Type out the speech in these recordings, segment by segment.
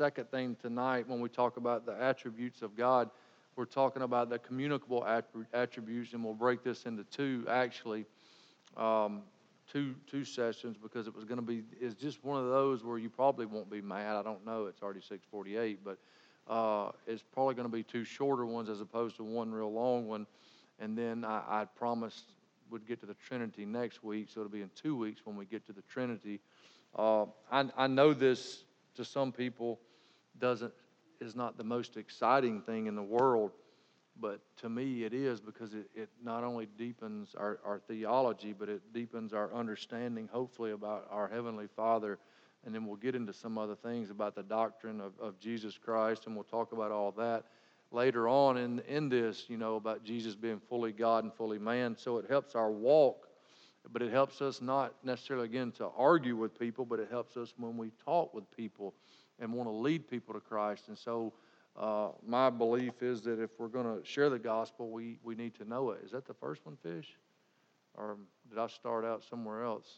second thing tonight when we talk about the attributes of God. We're talking about the communicable attributes, and we'll break this into two, actually, two sessions, because it's just one of those where you probably won't be mad. I don't know. It's already 6:48, but it's probably going to be two shorter ones as opposed to one real long one. And then I promised we'd get to the Trinity next week, so it'll be in 2 weeks when we get to the Trinity. I know this to some people is not the most exciting thing in the world, but to me it is, because it not only deepens our theology, but it deepens our understanding, hopefully, about our Heavenly Father. And then we'll get into some other things about the doctrine of Jesus Christ, and we'll talk about all that later on in this, about Jesus being fully God and fully man. So it helps our walk, but it helps us not necessarily, again, to argue with people, but it helps us when we talk with people and want to lead people to Christ. And so my belief is that if we're going to share the gospel, we need to know it. Is that the first one, Fish? Or did I start out somewhere else?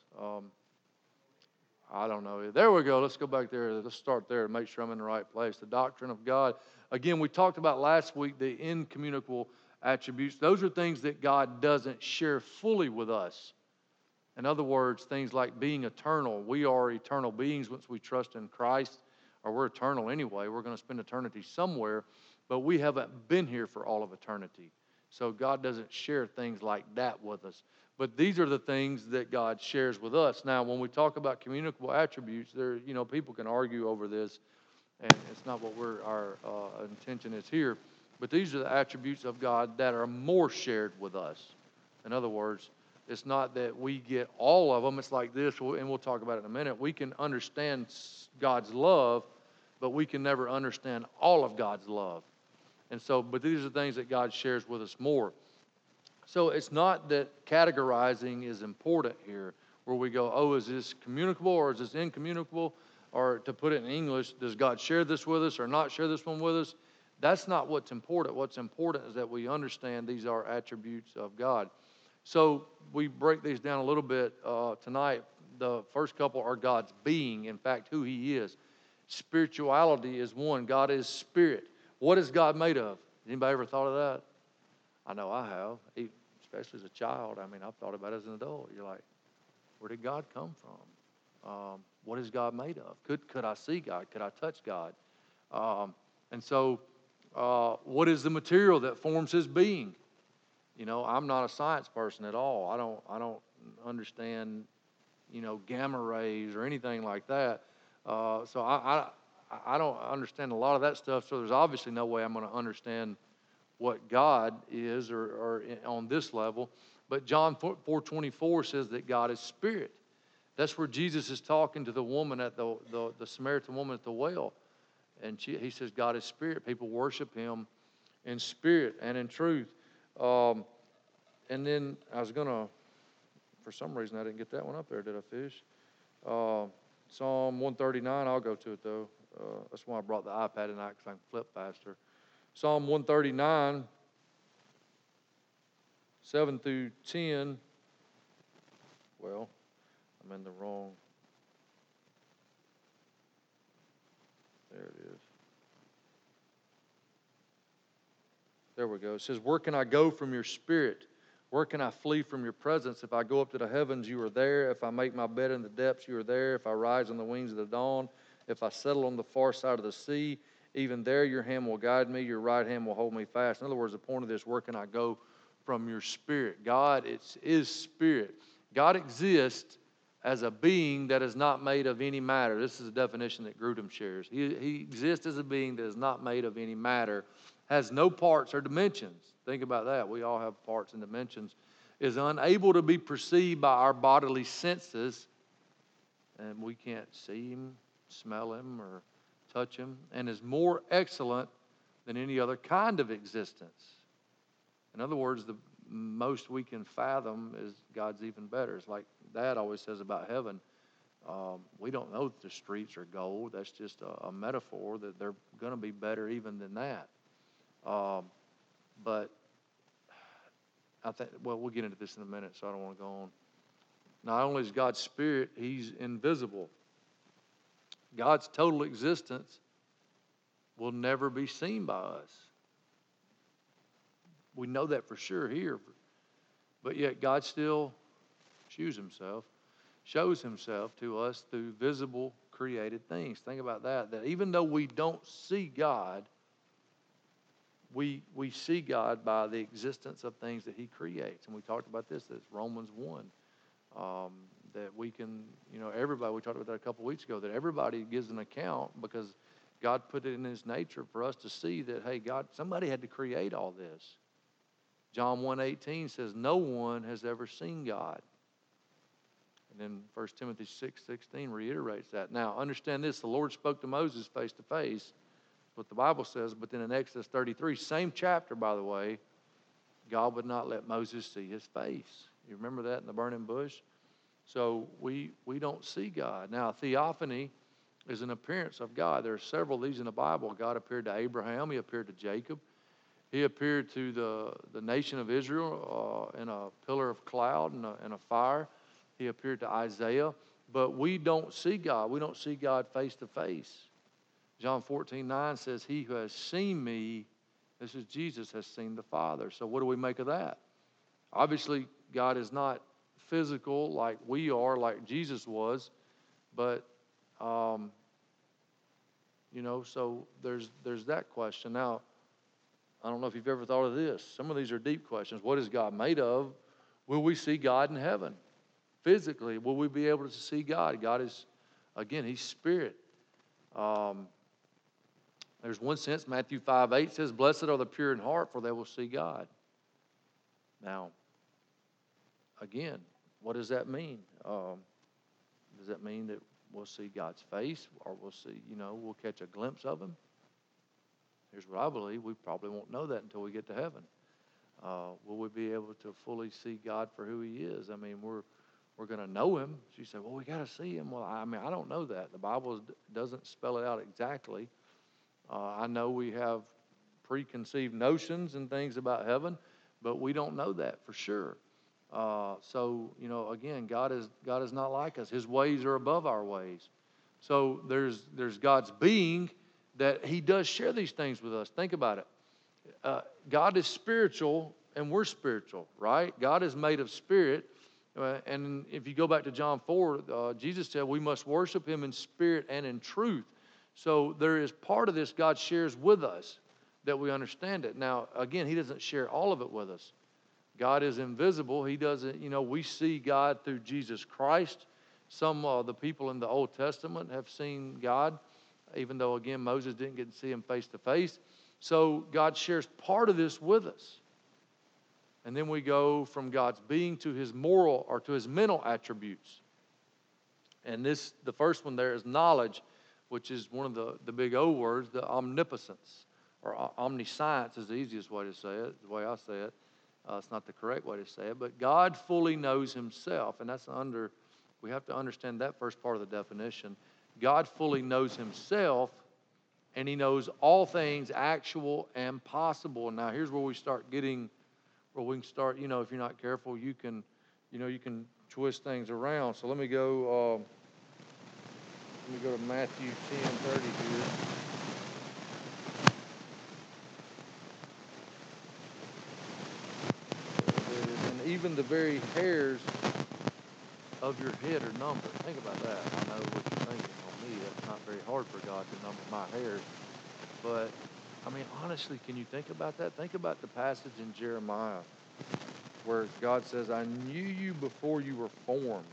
I don't know. There we go. Let's go back there. Let's start there and make sure I'm in the right place. The doctrine of God. Again, we talked about last week the incommunicable attributes. Those are things that God doesn't share fully with us. In other words, things like being eternal. We are eternal beings once we trust in Christ, or we're eternal anyway. We're going to spend eternity somewhere, but we haven't been here for all of eternity. So God doesn't share things like that with us. But these are the things that God shares with us. Now, when we talk about communicable attributes, people can argue over this, and it's not what our intention is here. But these are the attributes of God that are more shared with us. In other words, it's not that we get all of them. It's like this, and we'll talk about it in a minute. We can understand God's love, but we can never understand all of God's love. And so, but these are things that God shares with us more. So it's not that categorizing is important here, where we go, oh, is this communicable or is this incommunicable? Or to put it in English, does God share this with us or not share this one with us? That's not what's important. What's important is that we understand these are attributes of God. So we break these down a little bit tonight. The first couple are God's being, in fact, who He is. Spirituality is one. God is spirit. What is God made of? Anybody ever thought of that? I know I have, especially as a child. I mean, I've thought about it as an adult. You're like, where did God come from? What is God made of? Could I see God? Could I touch God? And so, what is the material that forms His being? I'm not a science person at all. I don't understand, gamma rays or anything like that. So I don't understand a lot of that stuff. So there's obviously no way I'm going to understand what God is or on this level. But John 4:24 says that God is spirit. That's where Jesus is talking to the woman at the Samaritan woman at the well. And He says God is spirit. People worship Him in spirit and in truth. And then I was going to, for some reason I didn't get that one up there, did I, Fish? Psalm 139, I'll go to it though. That's why I brought the iPad tonight, because I can flip faster. Psalm 139, 7 through 10. Well, I'm in the wrong. There it is. There we go. It says, where can I go from your spirit? Where can I flee from your presence? If I go up to the heavens, you are there. If I make my bed in the depths, you are there. If I rise on the wings of the dawn, if I settle on the far side of the sea, even there your hand will guide me, your right hand will hold me fast. In other words, the point of this, where can I go from your spirit? God is spirit. God exists as a being that is not made of any matter. This is a definition that Grudem shares. He exists as a being that is not made of any matter, has no parts or dimensions. Think about that. We all have parts and dimensions. Is unable to be perceived by our bodily senses, and we can't see Him, smell Him, or touch Him, and is more excellent than any other kind of existence. In other words, the most we can fathom is God's even better. It's like Dad always says about heaven. We don't know that the streets are gold. That's just a metaphor that they're going to be better even than that. But I think, well, we'll get into this in a minute, so I don't want to go on. Not only is God spirit, He's invisible. God's total existence will never be seen by us. We know that for sure here. But yet God still shows himself to us through visible created things. Think about that. That even though we don't see God, we see God by the existence of things that he creates. And we talked about this. That's Romans 1. That we can, everybody, we talked about that a couple weeks ago, that everybody gives an account because God put it in his nature for us to see that, hey, God, somebody had to create all this. John 1:18 says, no one has ever seen God. And then 1 Timothy 6:16 reiterates that. Now, understand this. The Lord spoke to Moses face to face, what the Bible says. But then in Exodus 33, same chapter, by the way, God would not let Moses see his face. You remember that in the burning bush? So we don't see God. Now, theophany is an appearance of God. There are several of these in the Bible. God appeared to Abraham. He appeared to Jacob. He appeared to the nation of Israel in a pillar of cloud and a fire. He appeared to Isaiah. But we don't see God. We don't see God face to face. John 14:9 says, he who has seen me, this is Jesus, has seen the Father. So what do we make of that? Obviously, God is not physical like we are, like Jesus was. But, so there's that question. Now, I don't know if you've ever thought of this. Some of these are deep questions. What is God made of? Will we see God in heaven? Physically, will we be able to see God? God is, again, he's spirit. There's one sense, Matthew 5:8 says, blessed are the pure in heart, for they will see God. Now, again, what does that mean? Does that mean that we'll see God's face, or we'll see, we'll catch a glimpse of him? Here's what I believe. We probably won't know that until we get to heaven. Will we be able to fully see God for who he is? I mean, we're going to know him. So you say, well, we got to see him. Well, I don't know that. The Bible doesn't spell it out exactly. I know we have preconceived notions and things about heaven, but we don't know that for sure. Again, God is not like us. His ways are above our ways. So there's God's being that he does share these things with us. Think about it. God is spiritual and we're spiritual, right? God is made of spirit. And if you go back to John 4, Jesus said we must worship him in spirit and in truth. So there is part of this God shares with us that we understand it. Now, again, he doesn't share all of it with us. God is invisible. He doesn't, we see God through Jesus Christ. Some of the people in the Old Testament have seen God, even though, again, Moses didn't get to see him face to face. So God shares part of this with us. And then we go from God's being to his moral or to his mental attributes. And the first one there is knowledge, which is one of the big O words, the omnipotence, or omniscience is the easiest way to say it, the way I say it. It's not the correct way to say it, but God fully knows himself, and we have to understand that first part of the definition. God fully knows himself, and he knows all things actual and possible. Now, here's where we start getting, where we can start, if you're not careful, you can twist things around. So let me go to Matthew 10:30 here. And even the very hairs of your head are numbered. Think about that. I know what you're thinking on me. That's not very hard for God to number my hairs. But, honestly, can you think about that? Think about the passage in Jeremiah where God says, I knew you before you were formed.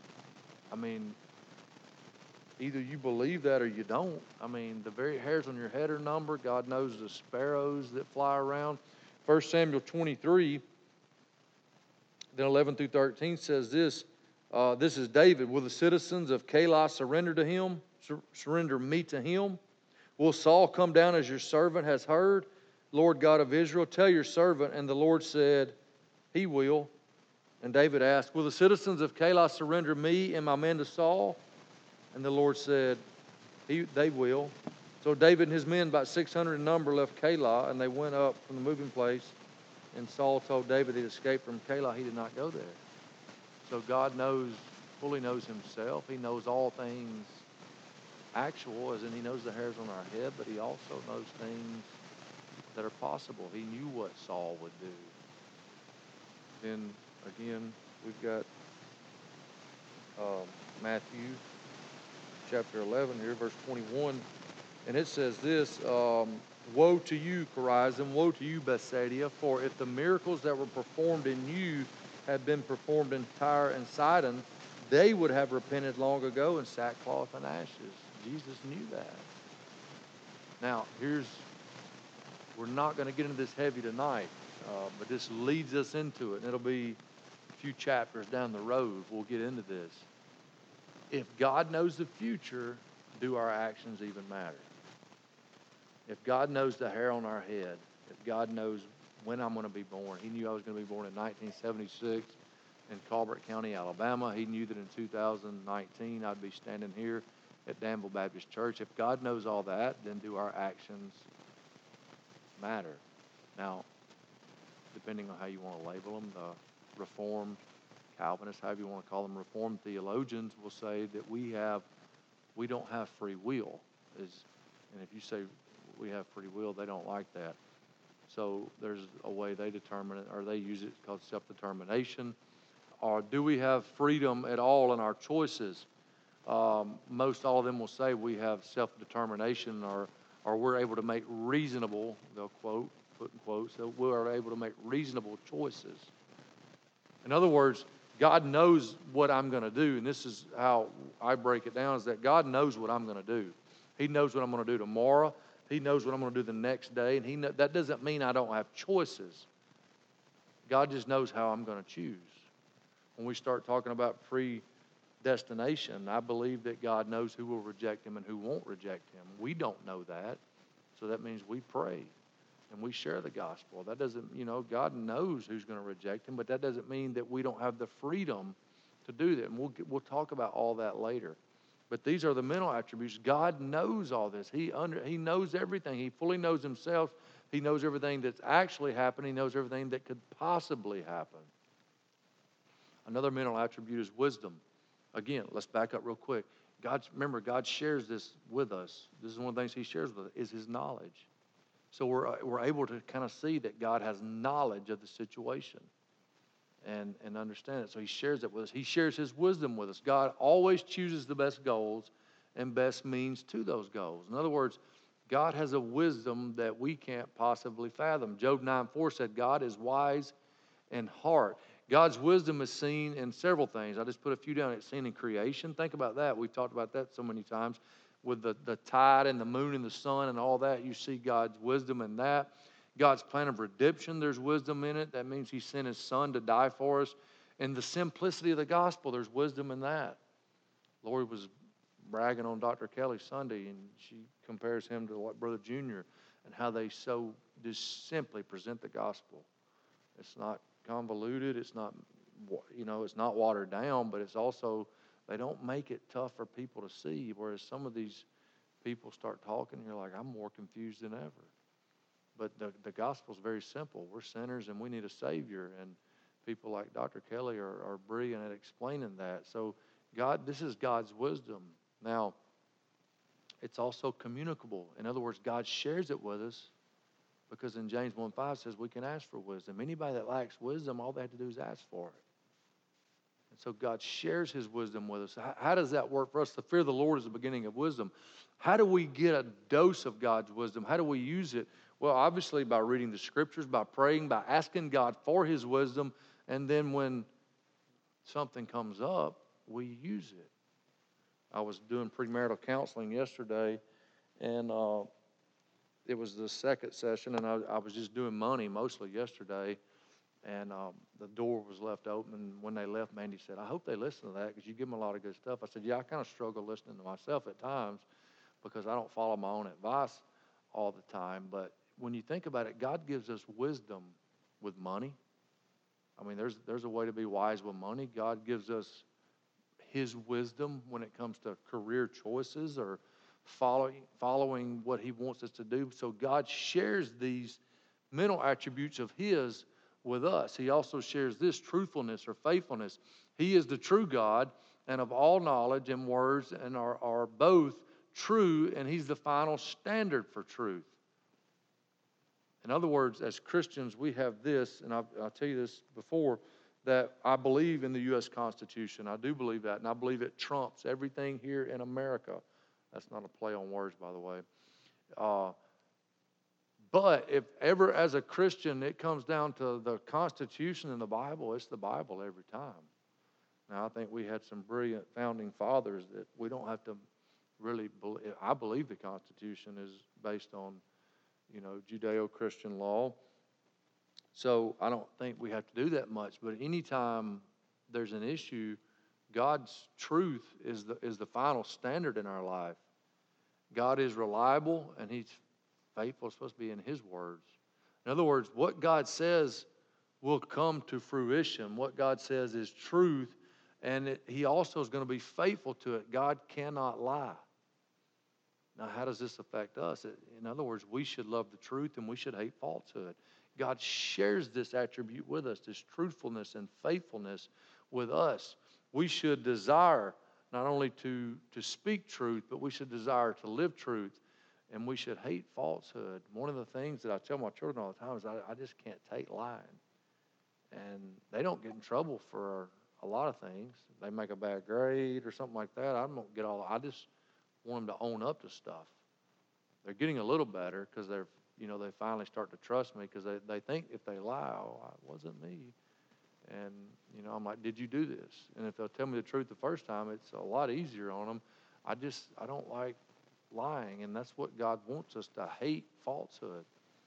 Either you believe that or you don't. The very hairs on your head are numbered. God knows the sparrows that fly around. 1 Samuel 23, then 11 through 13 says this. This is David. Will the citizens of Keilah surrender to him? Surrender me to him? Will Saul come down as your servant has heard? Lord God of Israel, tell your servant. And the Lord said, he will. And David asked, will the citizens of Keilah surrender me and my men to Saul? And the Lord said, they will. So David and his men, about 600 in number, left Keilah, and they went up from the moving place. And Saul told David he'd escaped from Keilah. He did not go there. So God fully knows himself. He knows all things actual, as in He knows the hairs on our head, but He also knows things that are possible. He knew what Saul would do. Then again, we've got Matthew chapter 11 here, verse 21, and it says this, woe to you, Chorazin, woe to you, Bethsaida, for if the miracles that were performed in you had been performed in Tyre and Sidon, they would have repented long ago in sackcloth and ashes. Jesus knew that. Now, we're not going to get into this heavy tonight, but this leads us into it, and it'll be a few chapters down the road we'll get into this. If God knows the future, do our actions even matter? If God knows the hair on our head, if God knows when I'm going to be born, He knew I was going to be born in 1976 in Colbert County, Alabama. He knew that in 2019 I'd be standing here at Danville Baptist Church. If God knows all that, then do our actions matter? Now, depending on how you want to label them, the Reformed, Calvinists, however you want to call them, Reformed theologians will say that we don't have free will. And if you say we have free will, they don't like that. So there's a way they determine it, or they use it called self-determination. Or do we have freedom at all in our choices? Most all of them will say we have self-determination, or we're able to make reasonable, they'll quote, put in quotes, that we are able to make reasonable choices. In other words, God knows what I'm going to do, and this is how I break it down, is that God knows what I'm going to do. He knows what I'm going to do tomorrow. He knows what I'm going to do the next day, and that doesn't mean I don't have choices. God just knows how I'm going to choose. When we start talking about predestination, I believe that God knows who will reject Him and who won't reject Him. We don't know that, so that means we pray and we share the gospel. That doesn't, God knows who's going to reject Him, but that doesn't mean that we don't have the freedom to do that. And we'll talk about all that later. But these are the mental attributes. God knows all this. He knows everything. He fully knows Himself. He knows everything that's actually happening. He knows everything that could possibly happen. Another mental attribute is wisdom. Again, let's back up real quick. Remember, God shares this with us. This is one of the things He shares with us, is His knowledge. So we're able to kind of see that God has knowledge of the situation and understand it. So He shares it with us. He shares His wisdom with us. God always chooses the best goals and best means to those goals. In other words, God has a wisdom that we can't possibly fathom. Job 9:4 said, God is wise in heart. God's wisdom is seen in several things. I just put a few down. It's seen in creation. Think about that. We've talked about that so many times. With the tide and the moon and the sun and all that, you see God's wisdom in that. God's plan of redemption, there's wisdom in it. That means He sent His Son to die for us. And the simplicity of the gospel, there's wisdom in that. Lori was bragging on Dr. Kelly Sunday, and she compares him to Brother Junior and how they so just simply present the gospel. It's not convoluted. It's not, it's not watered down, but it's also, they don't make it tough for people to see, whereas some of these people start talking, and you're like, I'm more confused than ever. But the gospel is very simple. We're sinners, and we need a Savior, and people like Dr. Kelly are brilliant at explaining that. So this is God's wisdom. Now, it's also communicable. In other words, God shares it with us, because in James 1:5 says we can ask for wisdom. Anybody that lacks wisdom, all they have to do is ask for it. And so God shares His wisdom with us. How does that work for us? The fear of the Lord is the beginning of wisdom. How do we get a dose of God's wisdom? How do we use it? Well, obviously by reading the Scriptures, by praying, by asking God for His wisdom, and then when something comes up, we use it. I was doing premarital counseling yesterday, and it was the second session, and I was just doing money mostly yesterday, and the door was left open. And when they left, Mandy said, I hope they listen to that, because you give them a lot of good stuff. I said, yeah, I kind of struggle listening to myself at times because I don't follow my own advice all the time. But when you think about it, God gives us wisdom with money. I mean, there's a way to be wise with money. God gives us His wisdom when it comes to career choices or following what He wants us to do. So God shares these mental attributes of His with us. He also shares this truthfulness or faithfulness. He is the true God, and of all knowledge and words, and are both true, and He's the final standard for truth. In other words, as Christians, we have this, and I'll tell you this before, that I believe in the U.S. Constitution. I do believe that, and I believe it trumps everything here in America. That's not a play on words, by the way. But if ever as a Christian it comes down to the Constitution and the Bible, it's the Bible every time. Now, I think we had some brilliant founding fathers that we don't have to really believe. I believe the Constitution is based on, Judeo-Christian law. So I don't think we have to do that much. But anytime there's an issue, God's truth is the final standard in our life. God is reliable, and He's faithful. It's supposed to be in His words. In other words, what God says will come to fruition. What God says is truth, and He also is going to be faithful to it. God cannot lie. Now, how does this affect us? In other words, we should love the truth and we should hate falsehood. God shares this attribute with us, this truthfulness and faithfulness with us. We should desire not only to speak truth, but we should desire to live truth, and we should hate falsehood. One of the things that I tell my children all the time is I just can't take lying. And they don't get in trouble for a lot of things. They make a bad grade or something like that. I just want them to own up to stuff. They're getting a little better because they finally start to trust me, because they think if they lie, it wasn't me. And, I'm like, did you do this? And if they'll tell me the truth the first time, it's a lot easier on them. I don't like lying, and that's what God wants us to hate, falsehood.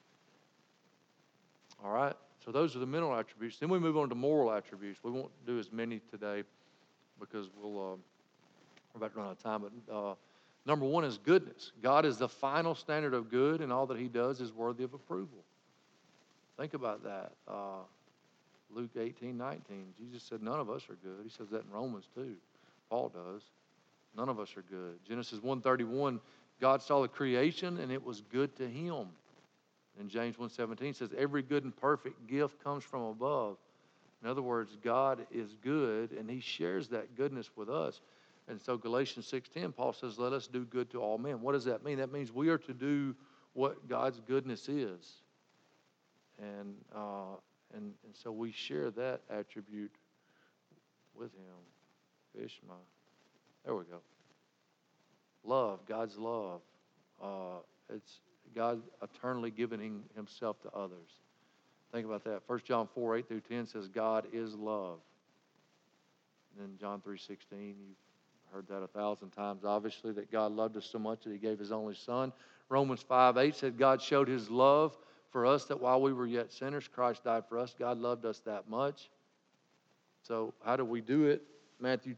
All right? So those are the mental attributes. Then we move on to moral attributes. We won't do as many today because we're about to run out of time. But number one is goodness. God is the final standard of good, and all that He does is worthy of approval. Think about that. Luke 18:19. Jesus said none of us are good. He says that in Romans too. Paul does. None of us are good. Genesis 1:31, God saw the creation, and it was good to Him. And James 1:17 says every good and perfect gift comes from above. In other words, God is good, and He shares that goodness with us. And so Galatians 6:10, Paul says, let us do good to all men. What does that mean? That means we are to do what God's goodness is. And so we share that attribute with Him. Ishma. There we go. Love, God's love. It's God eternally giving Himself to others. Think about that. 1 John 4:8-10 says God is love. And then John 3:16, you've heard that 1,000 times, obviously, that God loved us so much that He gave His only Son. Romans 5:8 said God showed His love for us, that while we were yet sinners, Christ died for us. God loved us that much. So how do we do it? Matthew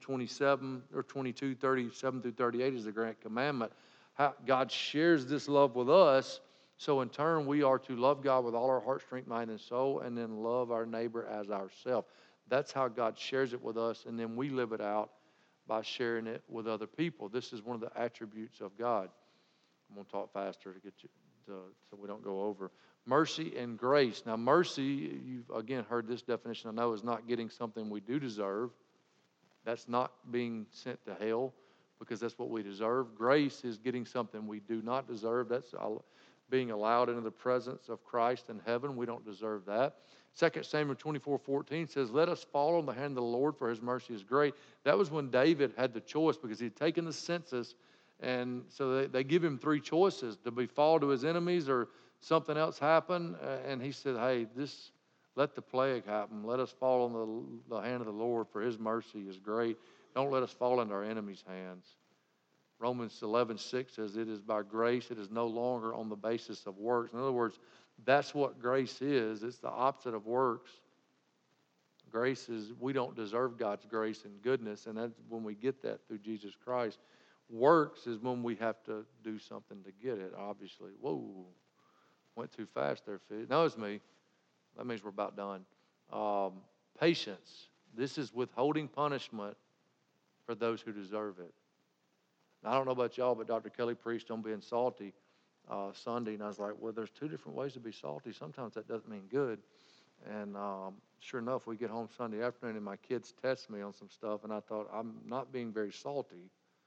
22:37-38 is the great commandment. God shares this love with us, so in turn we are to love God with all our heart, strength, mind, and soul, and then love our neighbor as ourselves. That's how God shares it with us, and then we live it out by sharing it with other people. This is one of the attributes of God. I'm going to talk faster to get you so we don't go over. Mercy and grace. Now, mercy, you've again heard this definition, I know, is not getting something we do deserve. That's not being sent to hell, because that's what we deserve. Grace is getting something we do not deserve. That's being allowed into the presence of Christ in heaven. We don't deserve that. 2 Samuel 24:14 says, let us follow in the hand of the Lord, for His mercy is great. That was when David had the choice, because he'd taken the census, and so they give him three choices: to be fall to his enemies, or something else happen. And he said, hey, let the plague happen. Let us fall in the hand of the Lord, for His mercy is great. Don't let us fall into our enemies' hands. Romans 11:6 says, it is by grace. It is no longer on the basis of works. In other words, that's what grace is. It's the opposite of works. Grace is, we don't deserve God's grace and goodness, and that's when we get that through Jesus Christ. Works is when we have to do something to get it, obviously. Whoa, went too fast there, Fitz. No, it's me. That means we're about done. Patience. This is withholding punishment for those who deserve it. Now, I don't know about y'all, but Dr. Kelly preached on being salty Sunday, and I was like, well, there's two different ways to be salty. Sometimes that doesn't mean good. And sure enough, we get home Sunday afternoon, and my kids test me on some stuff, and I thought, I'm not being very salty.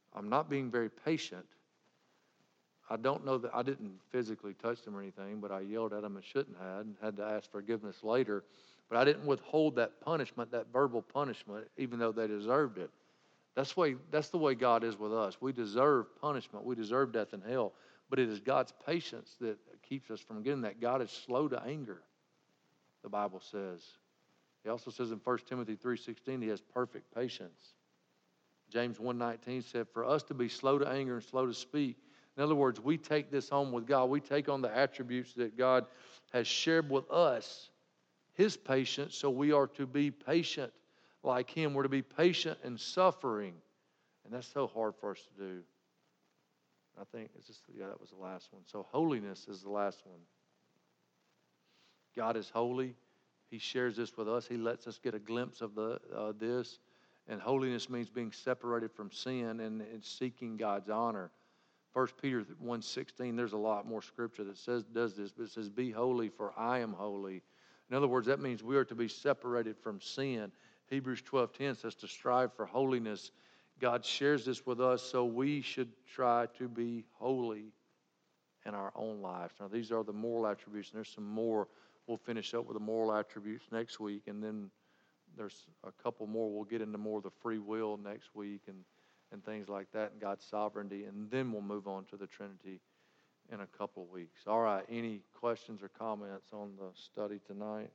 I'm not being very patient. I don't know that I didn't physically touch them or anything, but I yelled at them and shouldn't have, and had to ask forgiveness later. But I didn't withhold that punishment, that verbal punishment, even though they deserved it. That's the way God is with us. We deserve punishment. We deserve death and hell. But it is God's patience that keeps us from getting that. God is slow to anger, the Bible says. He also says in 1 Timothy 3:16, he has perfect patience. James 1:19 said, for us to be slow to anger and slow to speak. In other words, we take this home with God. We take on the attributes that God has shared with us, his patience, so we are to be patient like him. We're to be patient in suffering. And that's so hard for us to do. I think that was the last one. So holiness is the last one. God is holy. He shares this with us. He lets us get a glimpse of this. And holiness means being separated from sin and seeking God's honor. 1 Peter 1:16, there's a lot more scripture that does this, but it says, be holy, for I am holy. In other words, that means we are to be separated from sin. Hebrews 12:10 says to strive for holiness. God shares this with us, so we should try to be holy in our own lives. Now, these are the moral attributes, and there's some more. We'll finish up with the moral attributes next week, and then there's a couple more. We'll get into more of the free will next week and things like that, and God's sovereignty, and then we'll move on to the Trinity in a couple of weeks. All right, any questions or comments on the study tonight?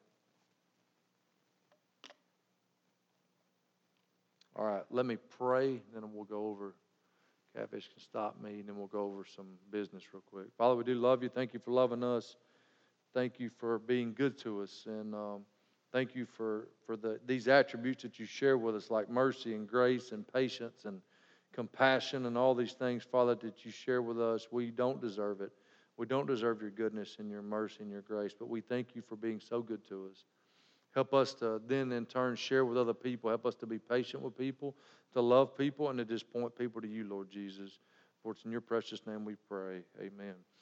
All right, let me pray, then we'll go over. Catfish can stop me, and then we'll go over some business real quick. Father, we do love you. Thank you for loving us. Thank you for being good to us, and thank you for these attributes that you share with us, like mercy and grace and patience and compassion and all these things, Father, that you share with us. We don't deserve it. We don't deserve your goodness and your mercy and your grace, but we thank you for being so good to us. Help us to then in turn share with other people. Help us to be patient with people, to love people, and to just point people to you, Lord Jesus. For it's in your precious name we pray. Amen.